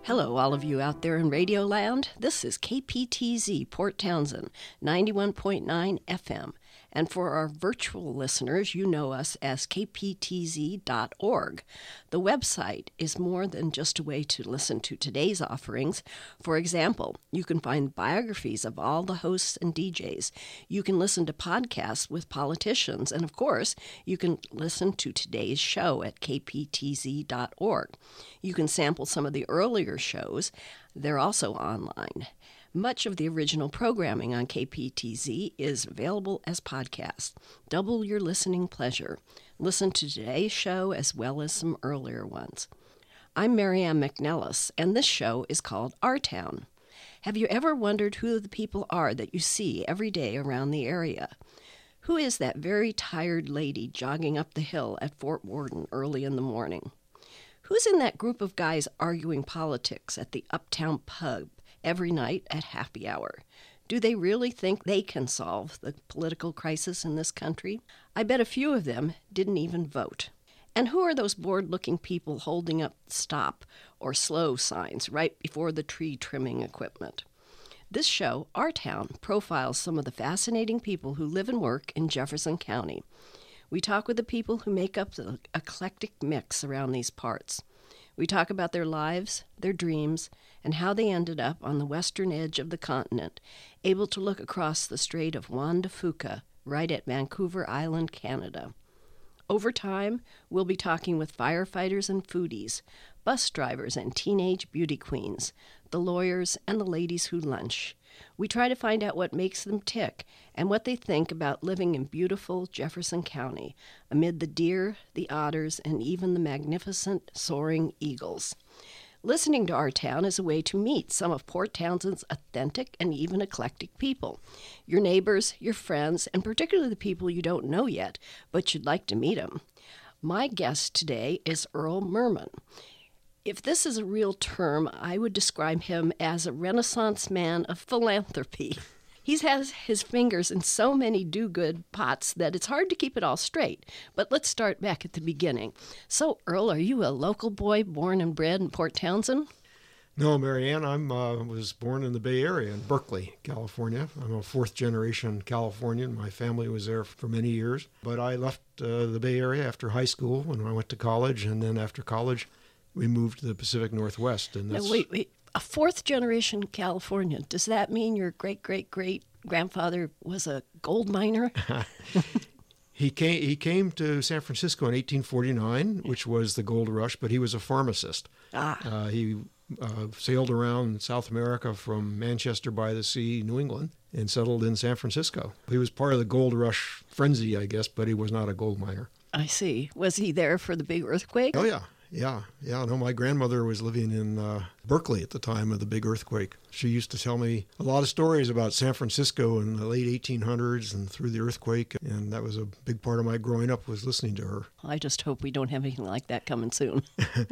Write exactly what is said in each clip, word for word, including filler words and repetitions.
Hello, all of you out there in Radio Land. This is K P T Z, Port Townsend, ninety-one point nine F M. And for our virtual listeners, you know us as K P T Z dot org. The website is more than just a way to listen to today's offerings. For example, you can find biographies of all the hosts and D Js. You can listen to podcasts with politicians. And of course, you can listen to today's show at K P T Z dot org. You can sample some of the earlier shows. They're also online. Much of the original programming on K P T Z is available as podcasts. Double your listening pleasure. Listen to today's show as well as some earlier ones. I'm Marianne McNellis, and this show is called Our Town. Have you ever wondered who the people are that you see every day around the area? Who is that very tired lady jogging up the hill at Fort Worden early in the morning? Who's in that group of guys arguing politics at the Uptown Pub every night at happy hour? Do they really think they can solve the political crisis in this country? I bet a few of them didn't even vote. And who are those bored-looking people holding up stop or slow signs right before the tree trimming equipment? This show, Our Town, profiles some of the fascinating people who live and work in Jefferson County. We talk with the people who make up the eclectic mix around these parts. We talk about their lives, their dreams, and how they ended up on the western edge of the continent, able to look across the Strait of Juan de Fuca, right at Vancouver Island, Canada. Over time, we'll be talking with firefighters and foodies, bus drivers and teenage beauty queens, the lawyers and the ladies who lunch. We try to find out what makes them tick and what they think about living in beautiful Jefferson County, amid the deer, the otters, and even the magnificent soaring eagles. Listening to Our Town is a way to meet some of Port Townsend's authentic and even eclectic people. Your neighbors, your friends, and particularly the people you don't know yet, but you'd like to meet them. My guest today is Earl Merman. If this is a real term, I would describe him as a Renaissance man of philanthropy. He has his fingers in so many do-good pots that it's hard to keep it all straight. But let's start back at the beginning. So, Earl, are you a local boy born and bred in Port Townsend? No, Marianne, I uh, was born in the Bay Area in Berkeley, California. I'm a fourth-generation Californian. My family was there for many years. But I left uh, the Bay Area after high school when I went to college, and then after college, we moved to the Pacific Northwest. And that's... Now, wait, wait. A fourth-generation Californian. Does that mean your great-great-great-grandfather was a gold miner? He came He came to San Francisco in eighteen forty-nine, which was the gold rush, but he was a pharmacist. Ah. Uh, he uh, sailed around South America from Manchester by the Sea, New England, and settled in San Francisco. He was part of the gold rush frenzy, I guess, but he was not a gold miner. I see. Was he there for the big earthquake? Oh, yeah. Yeah, yeah. No, my grandmother was living in uh, Berkeley at the time of the big earthquake. She used to tell me a lot of stories about San Francisco in the late eighteen hundreds and through the earthquake, and that was a big part of my growing up was listening to her. I just hope we don't have anything like that coming soon.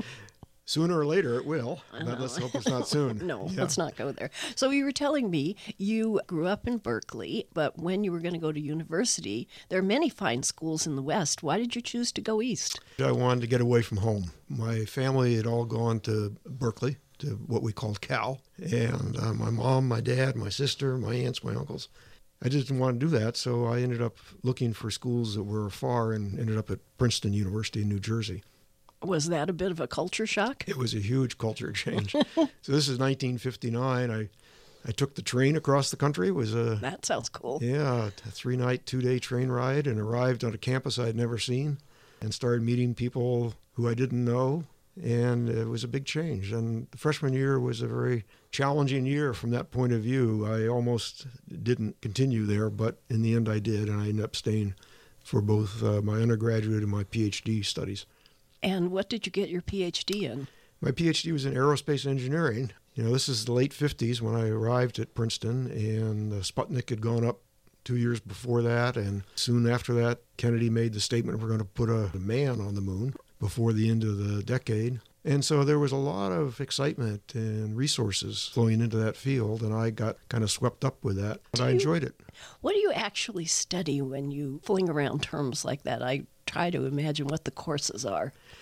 Sooner or later it will, but let's hope it's not soon. No, yeah. Let's not go there. So you were telling me you grew up in Berkeley, but when you were going to go to university, there are many fine schools in the West. Why did you choose to go east? I wanted to get away from home. My family had all gone to Berkeley, to what we called Cal, and uh, my mom, my dad, my sister, my aunts, my uncles. I just didn't want to do that, so I ended up looking for schools that were far and ended up at Princeton University in New Jersey. Was that a bit of a culture shock? It was a huge culture change. So this is nineteen fifty-nine. I I took the train across the country. It was a That sounds cool. Yeah, a three-night, two-day train ride, and arrived on a campus I'd never seen and started meeting people who I didn't know, and it was a big change. And the freshman year was a very challenging year from that point of view. I almost didn't continue there, but in the end I did, and I ended up staying for both uh, my undergraduate and my PhD studies. And what did you get your PhD in? My PhD was in aerospace engineering. You know, this is the late fifties when I arrived at Princeton, and uh, Sputnik had gone up two years before that, and soon after that, Kennedy made the statement we're going to put a man on the moon before the end of the decade. And so there was a lot of excitement and resources flowing into that field, and I got kind of swept up with that. But I enjoyed it. What do you actually study when you fling around terms like that? I try to imagine what the courses are.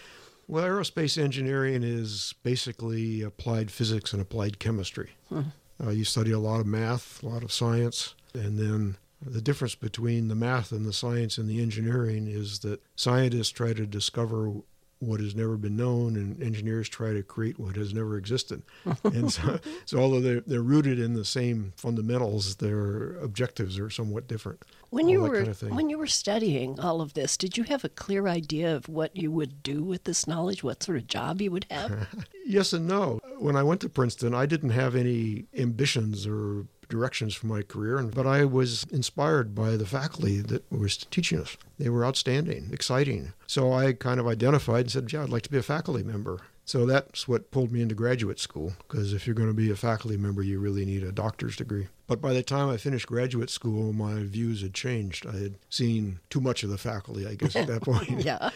Well, aerospace engineering is basically applied physics and applied chemistry. Hmm. Uh, you study a lot of math, a lot of science, and then the difference between the math and the science and the engineering is that scientists try to discover what has never been known, and engineers try to create what has never existed. And so, so although they're, they're rooted in the same fundamentals, their objectives are somewhat different. When you were kind of when you were studying all of this, did you have a clear idea of what you would do with this knowledge, what sort of job you would have? Yes and no. When I went to Princeton, I didn't have any ambitions or directions for my career, but I was inspired by the faculty that was teaching us. They were outstanding, exciting. So I kind of identified and said, yeah, I'd like to be a faculty member. So that's what pulled me into graduate school, because if you're going to be a faculty member, you really need a doctor's degree. But by the time I finished graduate school, my views had changed. I had seen too much of the faculty, I guess, at that point. Yeah.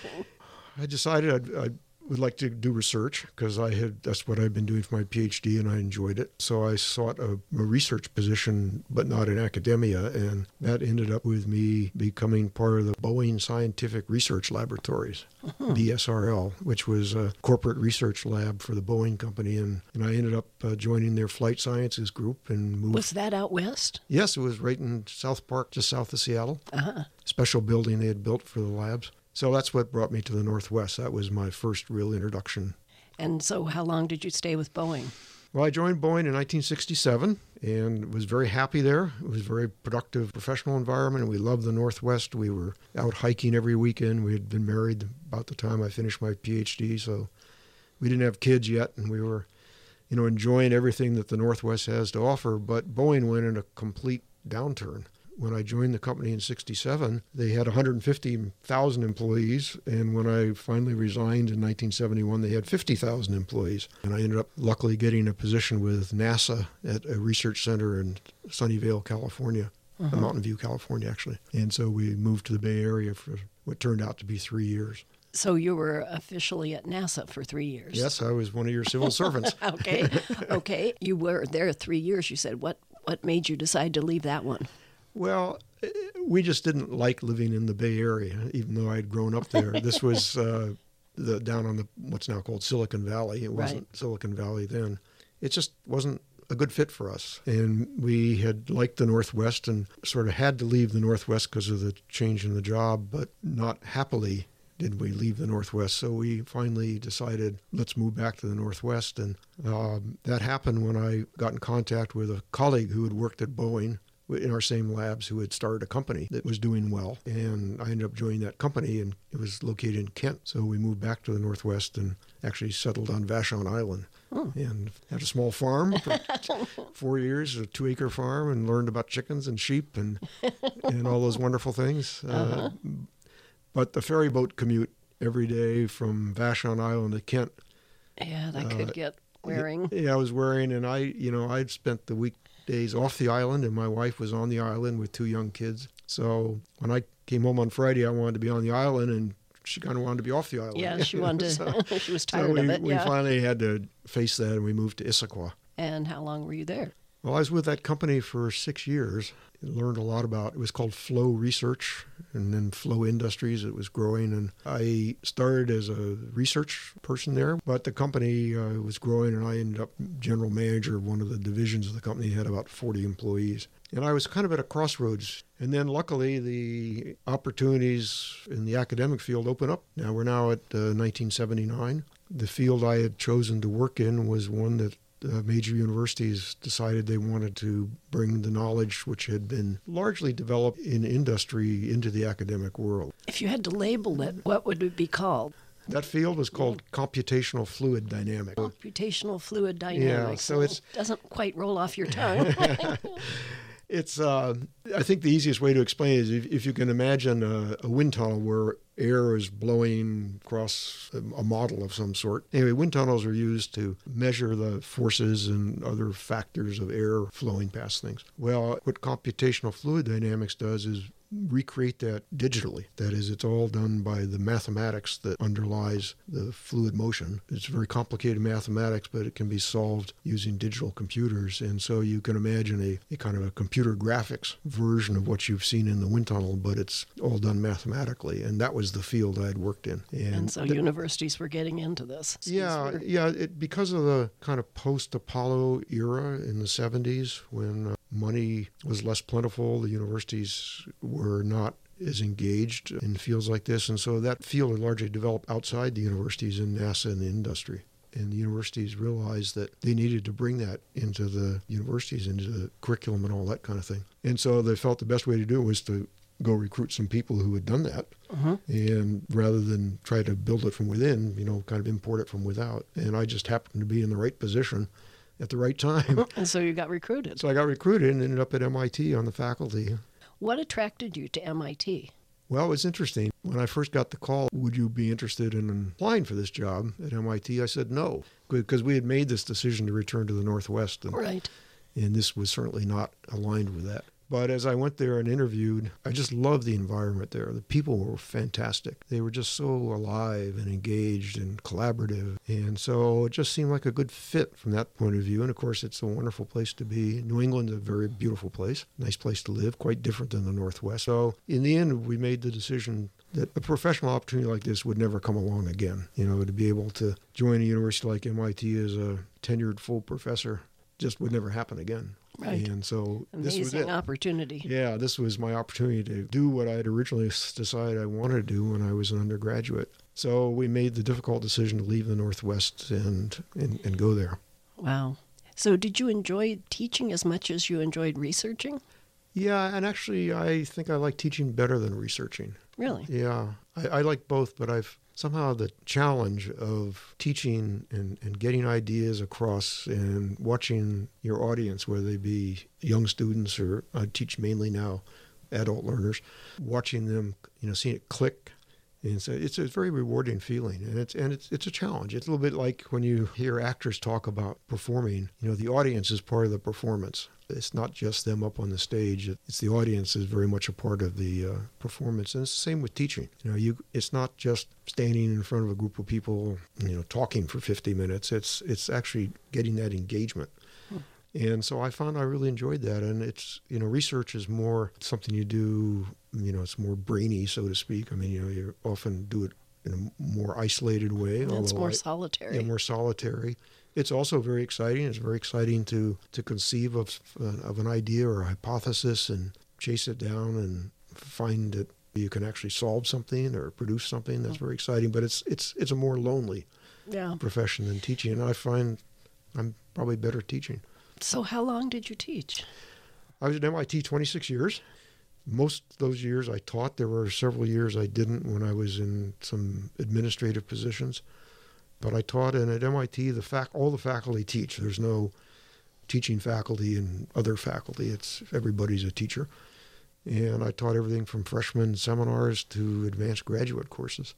I decided I'd, I'd would like to do research because I had that's what I'd been doing for my PhD and I enjoyed it. So I sought a, a research position, but not in academia, and that ended up with me becoming part of the Boeing Scientific Research Laboratories, uh-huh. B S R L, which was a corporate research lab for the Boeing company, and, and I ended up uh, joining their flight sciences group and moved. Was that out west? Yes, it was right in South Park, just south of Seattle. Uh-huh. Special building they had built for the labs. So that's what brought me to the Northwest. That was my first real introduction. And so how long did you stay with Boeing? Well, I joined Boeing in nineteen sixty-seven and was very happy there. It was a very productive professional environment, and we loved the Northwest. We were out hiking every weekend. We had been married about the time I finished my PhD, so we didn't have kids yet, and we were, you know, enjoying everything that the Northwest has to offer. But Boeing went in a complete downturn. When I joined the company in sixty-seven, they had one hundred fifty thousand employees, and when I finally resigned in nineteen seventy-one, they had fifty thousand employees. And I ended up luckily getting a position with NASA at a research center in Sunnyvale, California, uh-huh. Mountain View, California, actually. And so we moved to the Bay Area for what turned out to be three years. So you were officially at NASA for three years. Yes, I was one of your civil servants. Okay, okay. You were there three years, you said. What, what made you decide to leave that one? Well, we just didn't like living in the Bay Area, even though I had grown up there. This was uh, the down on the what's now called Silicon Valley. It wasn't right. Silicon Valley then. It just wasn't a good fit for us. And we had liked the Northwest and sort of had to leave the Northwest because of the change in the job, but not happily did we leave the Northwest. So we finally decided, let's move back to the Northwest. And um, that happened when I got in contact with a colleague who had worked at Boeing in our same labs, who had started a company that was doing well. And I ended up joining that company, and it was located in Kent. So we moved back to the Northwest and actually settled on Vashon Island oh. and had a small farm for four years, a two-acre farm, and learned about chickens and sheep and and all those wonderful things. Uh-huh. Uh, but the ferry boat commute every day from Vashon Island to Kent. Yeah, that could uh, get wearing. Yeah, I was wearing, and I, you know, I'd spent the week days off the island, and my wife was on the island with two young kids. So when I came home on Friday, I wanted to be on the island, and she kind of wanted to be off the island. Yeah, she wanted to, so, she was tired so we, of it. We yeah. finally had to face that, and we moved to Issaquah. And how long were you there? Well, I was with that company for six years. I learned a lot about, it was called Flow Research, and then Flow Industries. It was growing, and I started as a research person there, but the company uh, was growing, and I ended up general manager of one of the divisions of the company. It had about forty employees. And I was kind of at a crossroads. And then luckily the opportunities in the academic field opened up. Now we're now at uh, nineteen seventy-nine. The field I had chosen to work in was one that Uh, major universities decided they wanted to bring the knowledge which had been largely developed in industry into the academic world. If you had to label it, what would it be called? That field was called computational fluid dynamics. Computational fluid dynamics. Yeah, so it's doesn't quite roll off your tongue. It's, uh, I think the easiest way to explain it is if, if you can imagine a, a wind tunnel where air is blowing across a, a model of some sort. Anyway, wind tunnels are used to measure the forces and other factors of air flowing past things. Well, what computational fluid dynamics does is recreate that digitally. That is, it's all done by the mathematics that underlies the fluid motion. It's very complicated mathematics, but it can be solved using digital computers. And so you can imagine a, a kind of a computer graphics version of what you've seen in the wind tunnel, but it's all done mathematically. And that was the field I'd worked in. And, and so th- universities were getting into this. Yeah, were... yeah. It, because of the kind of post-Apollo era in the seventies, when uh, money was less plentiful, the universities were not as engaged in fields like this. And so that field had largely developed outside the universities in NASA and the industry. And the universities realized that they needed to bring that into the universities, into the curriculum and all that kind of thing. And so they felt the best way to do it was to go recruit some people who had done that. Uh-huh. And rather than try to build it from within, you know, kind of import it from without. And I just happened to be in the right position at the right time. And so you got recruited. So I got recruited and ended up at M I T on the faculty. What attracted you to M I T? Well, it was interesting. When I first got the call, would you be interested in applying for this job at M I T? I said no, because we had made this decision to return to the Northwest. And, right. And this was certainly not aligned with that. But as I went there and interviewed, I just loved the environment there. The people were fantastic. They were just so alive and engaged and collaborative. And so it just seemed like a good fit from that point of view. And of course, it's a wonderful place to be. New England's a very beautiful place, nice place to live, quite different than the Northwest. So in the end, we made the decision that a professional opportunity like this would never come along again. You know, to be able to join a university like M I T as a tenured full professor just would never happen again. Right. And so Amazing this was it. opportunity. Yeah, this was my opportunity to do what I had originally decided I wanted to do when I was an undergraduate. So we made the difficult decision to leave the Northwest and, and, and go there. Wow. So did you enjoy teaching as much as you enjoyed researching? Yeah, and actually I think I like teaching better than researching. Really? Yeah, I, I like both, but I've somehow the challenge of teaching and, and getting ideas across and watching your audience, whether they be young students or I teach mainly now adult learners, watching them, you know, seeing it click. And so it's a very rewarding feeling, and it's and it's it's a challenge. It's a little bit like when you hear actors talk about performing. You know, the audience is part of the performance. It's not just them up on the stage. It's the audience is very much a part of the uh, performance, and it's the same with teaching. You know, you it's not just standing in front of a group of people, you know, talking for fifty minutes. It's it's actually getting that engagement. Hmm. And so I found I really enjoyed that. And it's, you know, research is more something you do, you know, it's more brainy, so to speak. I mean, you know, you often do it in a more isolated way. It's more I, solitary. Yeah, more solitary. It's also very exciting. It's very exciting to, to conceive of, uh, of an idea or a hypothesis and chase it down and find that you can actually solve something or produce something. That's very exciting. But it's it's it's a more lonely yeah. profession than teaching. And I find I'm probably better teaching. So how long did you teach? I was at M I T twenty-six years. Most of those years I taught. There were several years I didn't when I was in some administrative positions. But I taught, and at M I T, the fac- all the faculty teach. There's no teaching faculty and other faculty. It's everybody's a teacher. And I taught everything from freshman seminars to advanced graduate courses.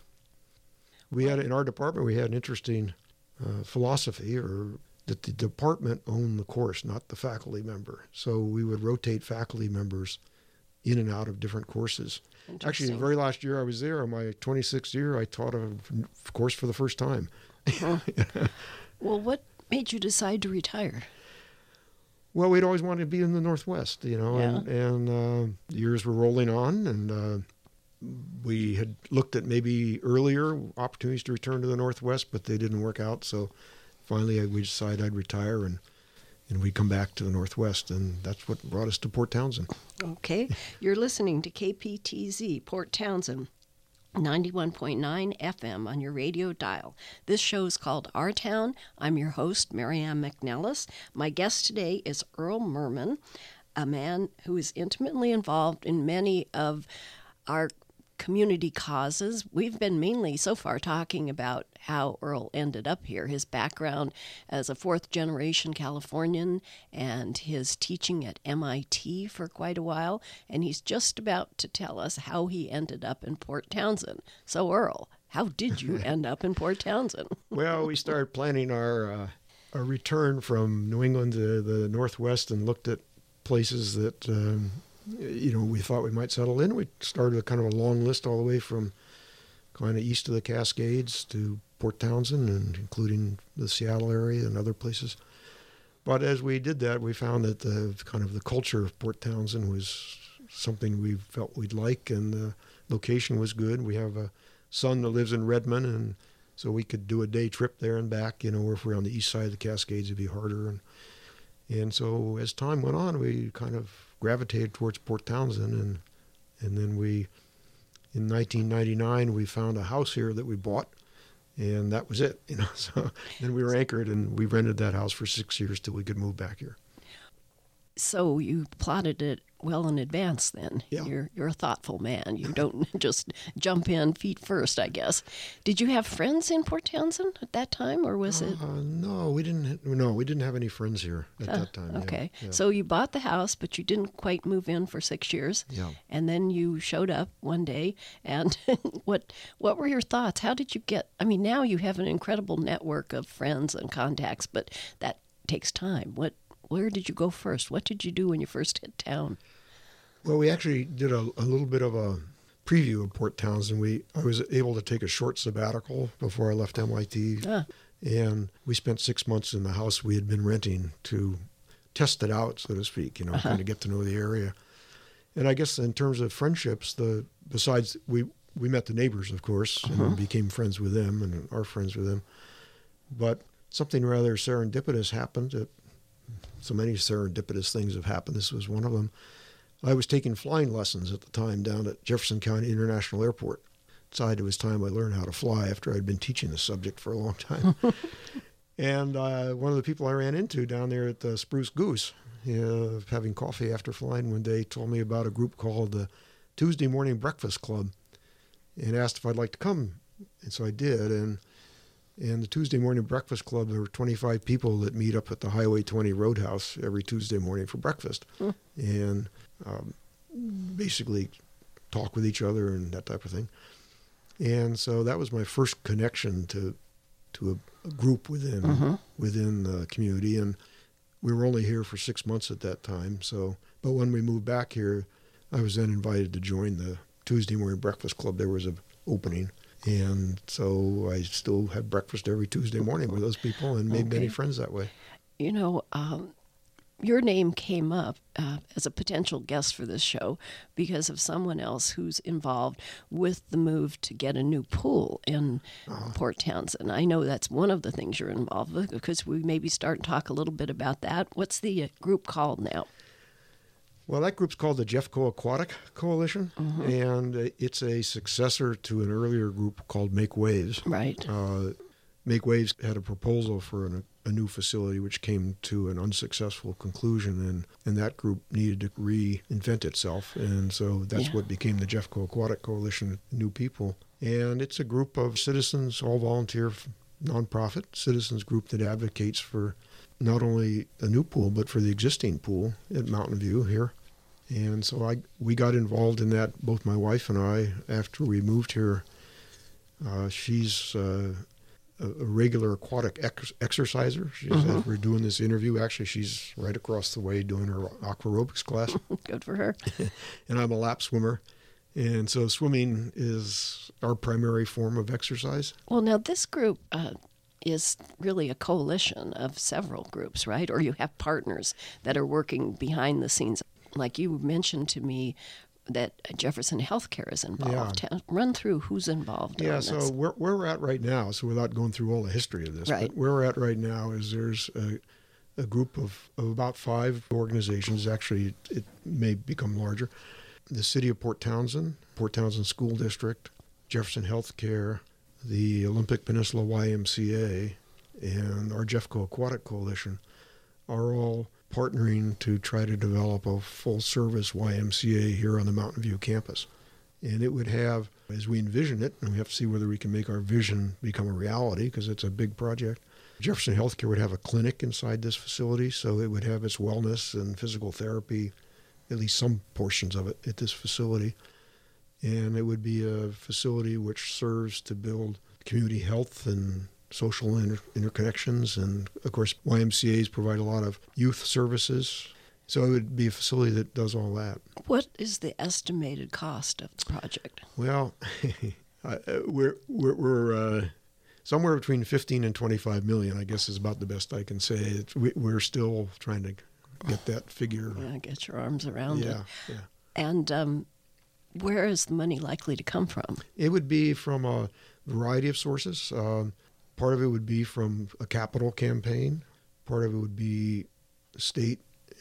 We had, in our department, we had an interesting uh, philosophy, or that the department owned the course, not the faculty member. So we would rotate faculty members in and out of different courses. Actually, the very last year I was there, my twenty-sixth year, I taught a course for the first time. Huh. Well, what made you decide to retire? Well, we'd always wanted to be in the Northwest, you know, yeah. and, and uh, years were rolling on, and uh, we had looked at maybe earlier opportunities to return to the Northwest, but they didn't work out. So finally, we decided I'd retire and and we'd come back to the Northwest, and that's what brought us to Port Townsend. Okay. You're listening to K P T Z, Port Townsend, ninety-one point nine F M on your radio dial. This show is called Our Town. I'm your host, Marianne McNellis. My guest today is Earl Merman, a man who is intimately involved in many of our community causes. We've been mainly so far talking about how Earl ended up here, his background as a fourth-generation Californian, and his teaching at M I T for quite a while. And he's just about to tell us how he ended up in Port Townsend. So, Earl, how did you end up in Port Townsend? Well, we started planning our, uh, our return from New England to the Northwest and looked at places that um, you know, we thought we might settle in. We started a kind of a long list all the way from kind of east of the Cascades to Port Townsend, and including the Seattle area and other places. But as we did that, we found that the kind of the culture of Port Townsend was something we felt we'd like, and the location was good. We have a son that lives in Redmond, and so we could do a day trip there and back. You know, if we're on the east side of the Cascades, it'd be harder. And and so as time went on, we kind of gravitated towards Port Townsend, and and then we, in nineteen ninety-nine, we found a house here that we bought, and that was it. You know, so then we were anchored, and we rented that house for six years till we could move back here. So you plotted it well in advance then. Yeah. You're you're a thoughtful man. You don't just jump in feet first, I guess. Did you have friends in Port Townsend at that time, or was it? Uh, no, we didn't. No, we didn't have any friends here at Uh, that time. okay. Yeah. So you bought the house, but you didn't quite move in for six years. Yeah. And then you showed up one day, and what what were your thoughts? How did you get? I mean, now you have an incredible network of friends and contacts, but that takes time. What Where did you go first? What did you do when you first hit town? Well, we actually did a, a little bit of a preview of Port Townsend. We I was able to take a short sabbatical before I left M I T, Ah. and we spent six months in the house we had been renting to test it out, so to speak. You know, Uh-huh. kind of get to know the area. And I guess in terms of friendships, the besides we we met the neighbors, of course, Uh-huh. and became friends with them and are friends with them. But something rather serendipitous happened. It, so many serendipitous things have happened. This was one of them. I was taking flying lessons at the time down at Jefferson County International Airport. Decided it was time I learned how to fly after I'd been teaching the subject for a long time. And uh, one of the people I ran into down there at the Spruce Goose, uh, having coffee after flying one day, told me about a group called the Tuesday Morning Breakfast Club, and asked if I'd like to come. And so I did. And And the Tuesday Morning Breakfast Club, there were twenty-five people that meet up at the Highway twenty Roadhouse every Tuesday morning for breakfast. Mm. And um, basically talk with each other and that type of thing. And so that was my first connection to to a, a group within Mm-hmm. within the community. And we were only here for six months at that time. So, but when we moved back here, I was then invited to join the Tuesday Morning Breakfast Club. There was an opening. And so I still had breakfast every Tuesday morning with those people and made Okay. many friends that way. You know, um, your name came up uh, as a potential guest for this show because of someone else who's involved with the move to get a new pool in Uh-huh. Port Townsend. I know that's one of the things you're involved with, because we maybe start and talk a little bit about that. What's the uh, group called now? Well, that group's called the Jeffco Aquatic Coalition, and uh, it's a successor to an earlier group called Make Waves. Right. Uh, Make Waves had a proposal for an, a new facility which came to an unsuccessful conclusion, and, and that group needed to reinvent itself, and so that's Yeah. what became the Jeffco Aquatic Coalition, New People. And it's a group of citizens, all volunteer, nonprofit citizens group that advocates for not only a new pool, but for the existing pool at Mountain View here. And so I we got involved in that, both my wife and I, after we moved here. Uh, she's uh, a, a regular aquatic ex- exerciser. She's, Mhm. As we're doing this interview, actually, she's right across the way doing her aqua aerobics class. Good for her. And I'm a lap swimmer. And so swimming is our primary form of exercise. Well, now this group uh, is really a coalition of several groups, right? Or you have partners that are working behind the scenes. Like you mentioned to me that Jefferson Healthcare is involved. Yeah. Tell- Run through who's involved. Yeah, on so this. where, where we're at right now, so without going through all the history of this, Right. but where we're at right now is there's a, a group of, of about five organizations. Actually, it, it may become larger. The City of Port Townsend, Port Townsend School District, Jefferson Healthcare, the Olympic Peninsula Y M C A, and our Jeffco Aquatic Coalition are all partnering to try to develop a full-service Y M C A here on the Mountain View campus. And it would have, as we envision it, and we have to see whether we can make our vision become a reality, because it's a big project. Jefferson Healthcare would have a clinic inside this facility, so it would have its wellness and physical therapy, at least some portions of it, at this facility. And it would be a facility which serves to build community health and social inter- interconnections. And, of course, Y M C As provide a lot of youth services. So it would be a facility that does all that. What is the estimated cost of the project? Well, uh, we're we're, we're uh, somewhere between fifteen and twenty-five million, I guess, is about the best I can say. It's, we, we're still trying to get that figure. Yeah, get your arms around yeah, it. Yeah. And um, where is the money likely to come from? It would be from a variety of sources. Um, part of it would be from a capital campaign. Part of it would be state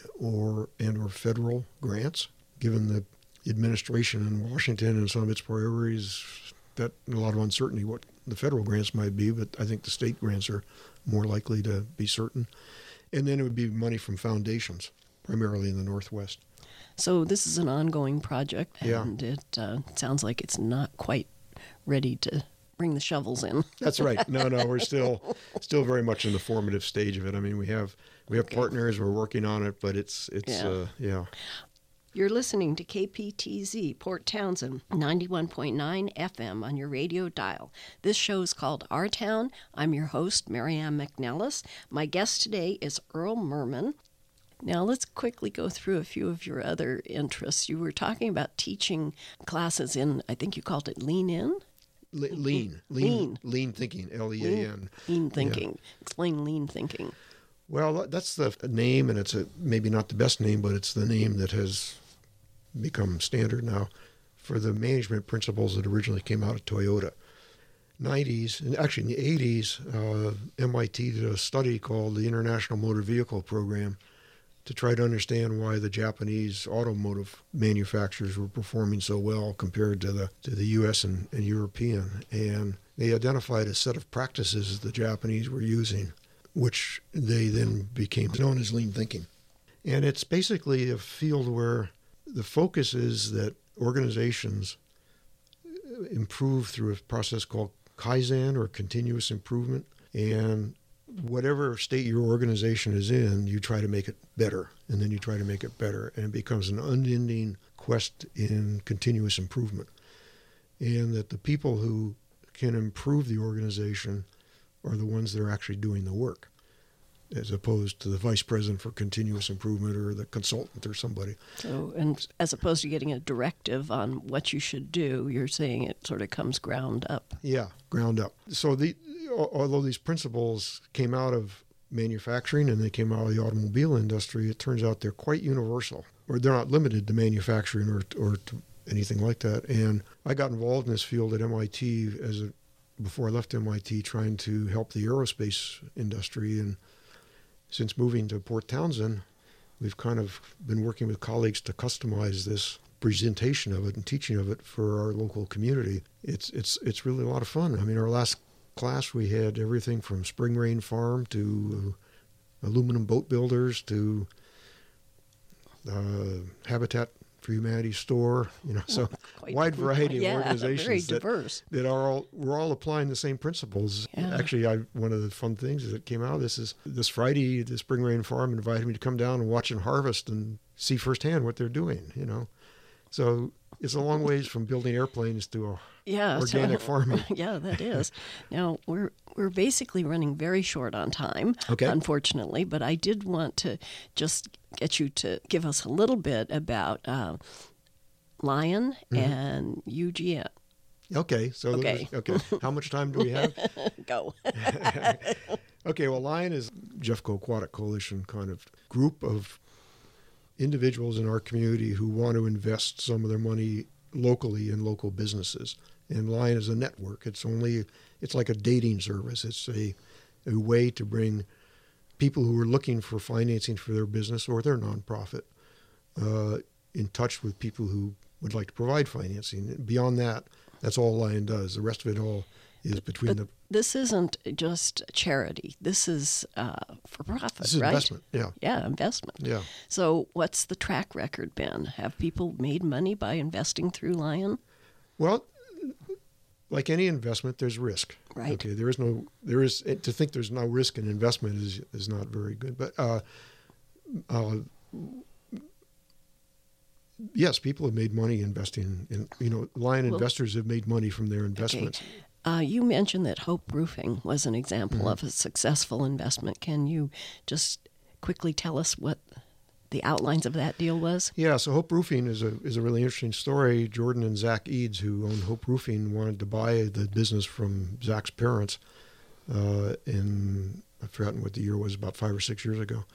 or and or federal grants. Given the administration in Washington and some of its priorities, that a lot of uncertainty what the federal grants might be, but I think the state grants are more likely to be certain. And then it would be money from foundations, primarily in the Northwest. So this is an ongoing project, and Yeah. it uh, sounds like it's not quite ready to bring the shovels in. That's right. No, no, we're still still very much in the formative stage of it. I mean, we have we have Okay. partners, we're working on it, but it's it's Yeah. uh, yeah. You're listening to K P T Z, Port Townsend, ninety-one point nine F M on your radio dial. This show is called Our Town. I'm your host, Marianne McNellis. My guest today is Earl Merman. Now, let's quickly go through a few of your other interests. You were talking about teaching classes in, I think you called it Lean In? Le- lean, lean, Lean. lean thinking, L E A N. Lean thinking. Explain lean thinking. Well, that's the name, and it's a, maybe not the best name, but it's the name that has become standard now for the management principles that originally came out of Toyota. nineties, and actually in the eighties, uh, M I T did a study called the International Motor Vehicle Program to try to understand why the Japanese automotive manufacturers were performing so well compared to the to the U S and, and European. And they identified a set of practices the Japanese were using, which they then became known as lean thinking. And it's basically a field where the focus is that organizations improve through a process called Kaizen, or continuous improvement. And whatever state your organization is in, you try to make it better, and then you try to make it better. And it becomes an unending quest in continuous improvement. And that the people who can improve the organization are the ones that are actually doing the work, as opposed to the vice president for continuous improvement or the consultant or somebody. So, and as opposed to getting a directive on what you should do, you're saying it sort of comes ground up. Yeah, ground up. So the although these principles came out of manufacturing and they came out of the automobile industry, it turns out they're quite universal, or they're not limited to manufacturing or or to anything like that. And I got involved in this field at M I T as a before I left M I T, trying to help the aerospace industry. And since moving to Port Townsend, we've kind of been working with colleagues to customize this presentation of it and teaching of it for our local community. It's it's it's really a lot of fun. I mean, our last class we had everything from Spring Rain Farm to uh, aluminum boat builders to uh, Habitat for Humanity store, you know, so Quite- wide variety of yeah, organizations very that, diverse. that are all we're all applying the same principles. Yeah. Actually, I one of the fun things that came out of this is this Friday, the Spring Rain Farm invited me to come down and watch them harvest and see firsthand what they're doing. You know, so it's a long ways from building airplanes to a Yeah, so- organic farming. Yeah, that is. Now we're we're basically running very short on time, Okay. unfortunately. But I did want to just get you to give us a little bit about uh, Lion Mm-hmm. and U G N. Okay, so those- Okay. okay. How much time do we have? Go. Okay, well, Lion is Jeffco Aquatic Coalition kind of group of individuals in our community who want to invest some of their money locally in local businesses. And Lion is a network. It's only, it's like a dating service. It's a, a way to bring people who are looking for financing for their business or their nonprofit uh, in touch with people who would like to provide financing. Beyond that, that's all Lion does. The rest of it all is between But the this isn't just charity. This is uh, for profit, This is right? investment, yeah. Yeah, investment. Yeah. So what's the track record been? Have people made money by investing through Lion? Well, like any investment, there's risk. Right. Okay. There is no. There is to think there's no risk in investment is is not very good. But uh, uh, yes, people have made money investing in. You know, Lion Well- investors have made money from their investments. Uh, you mentioned that Hope Roofing was an example Mm-hmm. of a successful investment. Can you just quickly tell us what the outlines of that deal was? Yeah, so Hope Roofing is a is a really interesting story. Jordan and Zach Eads, who owned Hope Roofing, wanted to buy the business from Zach's parents uh, in, I've forgotten what the year was, about five or six years ago.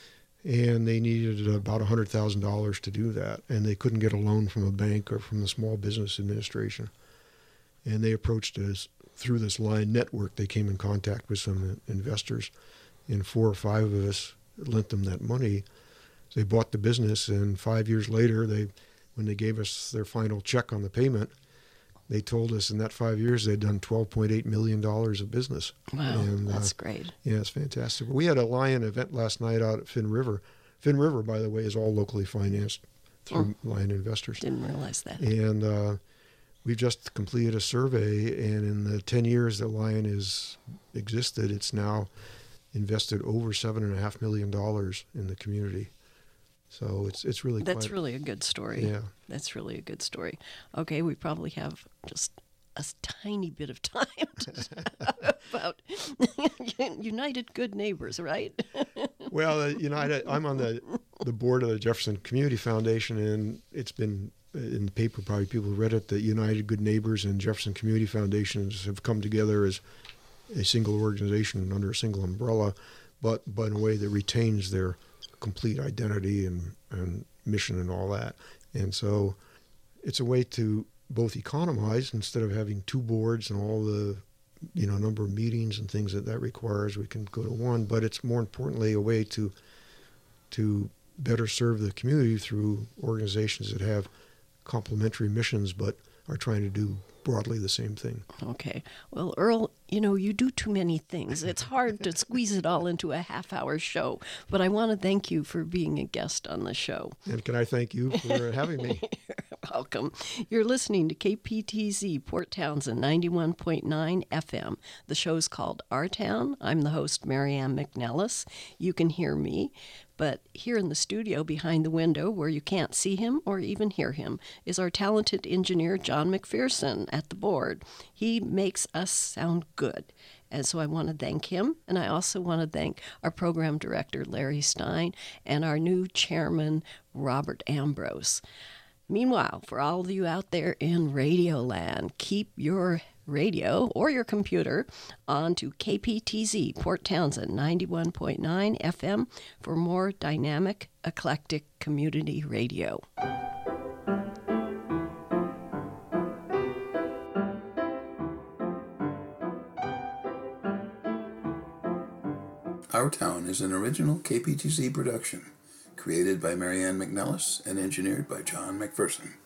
And they needed about one hundred thousand dollars to do that, and they couldn't get a loan from a bank or from the Small Business Administration. And they approached us through this line network. They came in contact with some investors, and four or five of us lent them that money. They bought the business, and five years later, they, when they gave us their final check on the payment, they told us in that five years they'd done twelve point eight million dollars of business. Wow, and, that's uh, great. Yeah, it's fantastic. We had a Lion event last night out at Finn River. Finn River, by the way, is all locally financed through oh, Lion investors. Didn't realize that. And uh, we've just completed a survey, and in the ten years that Lion has existed, it's now invested over seven and a half million dollars in the community. So it's it's really that's quite, really a good story. Yeah, that's really a good story. Okay, we probably have just a tiny bit of time to talk about United Good Neighbors, right? Well, uh, United. I'm on the the board of the Jefferson Community Foundation, and it's been in the paper. Probably people have read it. That United Good Neighbors and Jefferson Community Foundations have come together as a single organization under a single umbrella, but but in a way that retains their complete identity and, and mission and all that. And so it's a way to both economize instead of having two boards and all the, you know, number of meetings and things that that requires. We can go to one, but it's more importantly a way to to better serve the community through organizations that have complementary missions but are trying to do broadly the same thing. Okay. Well, Earl, you know, you do too many things. It's hard to squeeze it all into a half-hour show, but I want to thank you for being a guest on the show. And can I thank you for having me? You're welcome. You're listening to K P T Z Port Townsend ninety-one point nine F M. The show's called Our Town. I'm the host, Marianne McNellis. You can hear me. But here in the studio behind the window, where you can't see him or even hear him, is our talented engineer, John McPherson, at the board. He makes us sound good. And so I want to thank him. And I also want to thank our program director, Larry Stein, and our new chairman, Robert Ambrose. Meanwhile, for all of you out there in Radio Land, keep your radio or your computer on to K P T Z Port Townsend ninety-one point nine F M for more dynamic, eclectic community radio. Our Town is an original K P T Z production, created by Marianne McNellis and engineered by John McPherson.